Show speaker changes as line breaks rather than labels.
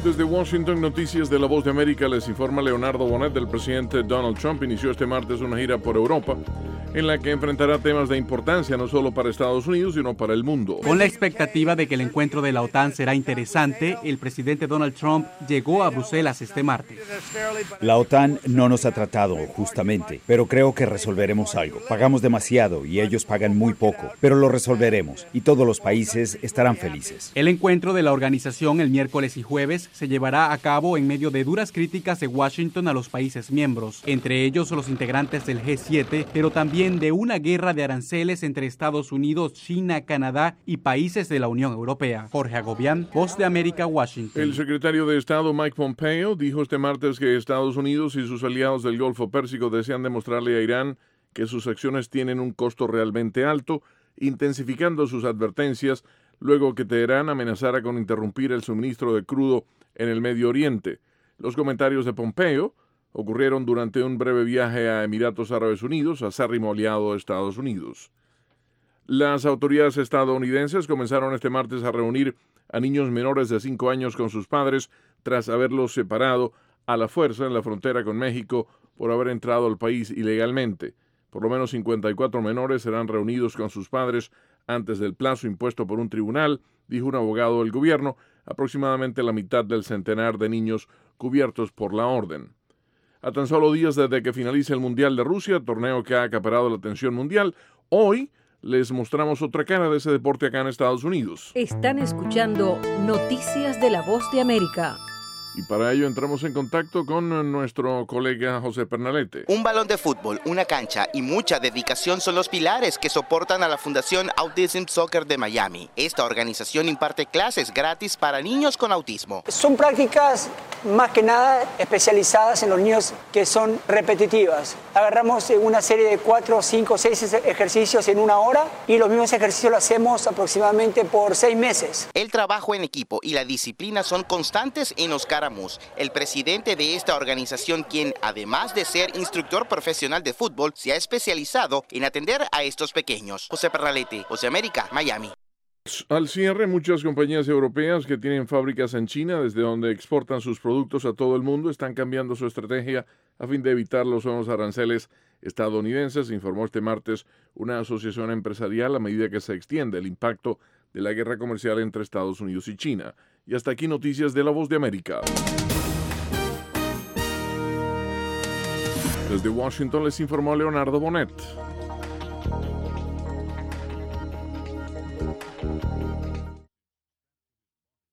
Desde Washington, Noticias de La Voz de América, les informa Leonardo Bonet. El presidente Donald Trump inició este martes una gira por Europa en la que enfrentará temas de importancia no solo para Estados Unidos, sino para el mundo.
Con la expectativa de que el encuentro de la OTAN será interesante, el presidente Donald Trump llegó a Bruselas este martes.
La OTAN no nos ha tratado justamente, pero creo que resolveremos algo. Pagamos demasiado y ellos pagan muy poco, pero lo resolveremos y todos los países estarán felices.
El encuentro de la organización el miércoles y jueves se llevará a cabo en medio de duras críticas de Washington a los países miembros, entre ellos los integrantes del G7, pero también de una guerra de aranceles entre Estados Unidos, China, Canadá y países de la Unión Europea. Jorge Agobián, Voz de América, Washington.
El secretario de Estado Mike Pompeo dijo este martes que Estados Unidos y sus aliados del Golfo Pérsico desean demostrarle a Irán que sus acciones tienen un costo realmente alto, intensificando sus advertencias luego que Teherán amenazara con interrumpir el suministro de crudo en el Medio Oriente. Los comentarios de Pompeo ocurrieron durante un breve viaje a Emiratos Árabes Unidos, acérrimo aliado de Estados Unidos. Las autoridades estadounidenses comenzaron este martes a reunir a niños menores de 5 años con sus padres tras haberlos separado a la fuerza en la frontera con México por haber entrado al país ilegalmente. Por lo menos 54 menores serán reunidos con sus padres antes del plazo impuesto por un tribunal, dijo un abogado del gobierno, aproximadamente la mitad del centenar de niños cubiertos por la orden. A tan solo días desde que finalice el Mundial de Rusia, torneo que ha acaparado la atención mundial, hoy les mostramos otra cara de ese deporte acá en Estados Unidos.
Están escuchando Noticias de La Voz de América.
Y para ello entramos en contacto con nuestro colega José Pernalete.
Un balón de fútbol, una cancha y mucha dedicación son los pilares que soportan a la Fundación Autism Soccer de Miami. Esta organización imparte clases gratis para niños con autismo.
Son prácticas más que nada especializadas en los niños que son repetitivas. Agarramos una serie de 4, 5, 6 ejercicios en una hora y los mismos ejercicios los hacemos aproximadamente por 6 meses.
El trabajo en equipo y la disciplina son constantes en Oscar Amus, el presidente de esta organización, quien, además de ser instructor profesional de fútbol, se ha especializado en atender a estos pequeños. José Pernalete, Voz de América, Miami.
Al cierre, muchas compañías europeas que tienen fábricas en China, desde donde exportan sus productos a todo el mundo, están cambiando su estrategia a fin de evitar los nuevos aranceles estadounidenses, informó este martes una asociación empresarial a medida que se extiende el impacto de la guerra comercial entre Estados Unidos y China. Y hasta aquí Noticias de La Voz de América. Desde Washington les informó Leonardo Bonet.